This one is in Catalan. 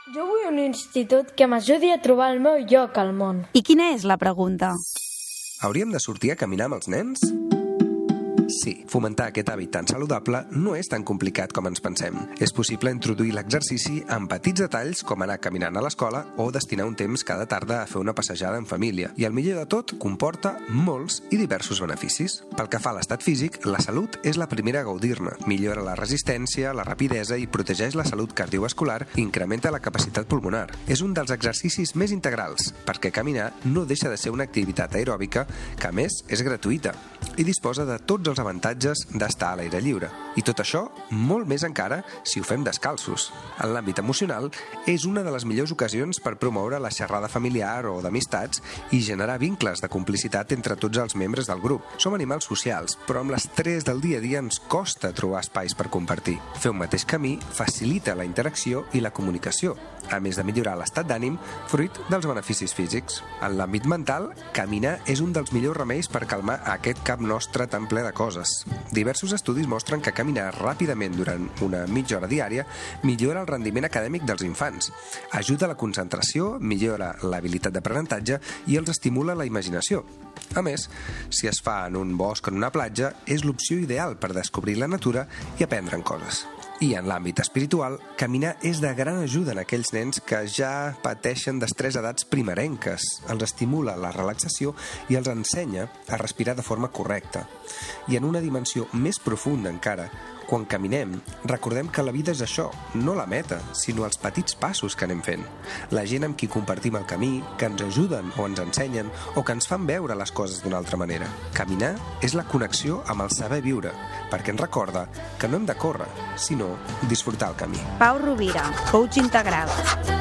Jo vull un institut que m'ajudi a trobar el meu lloc al món. I quina és la pregunta? Hauríem de sortir a caminar amb els nens? Sí, fomentar aquest hàbit tan saludable no és tan complicat com ens pensem. És possible introduir l'exercici amb petits detalls com anar caminant a l'escola o destinar un temps cada tarda a fer una passejada en família. I el millor de tot, comporta molts i diversos beneficis. Pel que fa a l'estat físic, la salut és la primera a gaudir-ne. Millora la resistència, la rapidesa i protegeix la salut cardiovascular i incrementa la capacitat pulmonar. És un dels exercicis més integrals, perquè caminar no deixa de ser una activitat aeròbica que, a més, és gratuïta i disposa de tots els avantatges d'estar a l'aire lliure. I tot això, molt més encara, si ho fem descalços. En l'àmbit emocional, és una de les millors ocasions per promoure la xerrada familiar o d'amistats i generar vincles de complicitat entre tots els membres del grup. Som animals socials, però amb l'estrès del dia a dia ens costa trobar espais per compartir. Fer un mateix camí facilita la interacció i la comunicació, a més de millorar l'estat d'ànim, fruit dels beneficis físics. En l'àmbit mental, caminar és un dels millors remeis per calmar aquest cap nostre tan ple de coses. Diversos estudis mostren que caminar ràpidament durant una mitja hora diària millora el rendiment acadèmic dels infants, ajuda a la concentració, millora l'habilitat d'aprenentatge i els estimula la imaginació. A més, si es fa en un bosc o en una platja, és l'opció ideal per descobrir la natura i aprendre'n coses. I en l'àmbit espiritual, caminar és de gran ajuda en aquells nens que ja pateixen d'estrès a edats primerenques. Els estimula la relaxació i els ensenya a respirar de forma correcta. I en una dimensió més profunda encara, quan caminem, recordem que la vida és això, no la meta, sinó els petits passos que anem fent. La gent amb qui compartim el camí, que ens ajuden o ens ensenyen, o que ens fan veure les coses d'una altra manera. Caminar és la connexió amb el saber viure, perquè ens recorda que no hem de córrer, sinó disfrutar el camí. Pau Rovira, coach integral.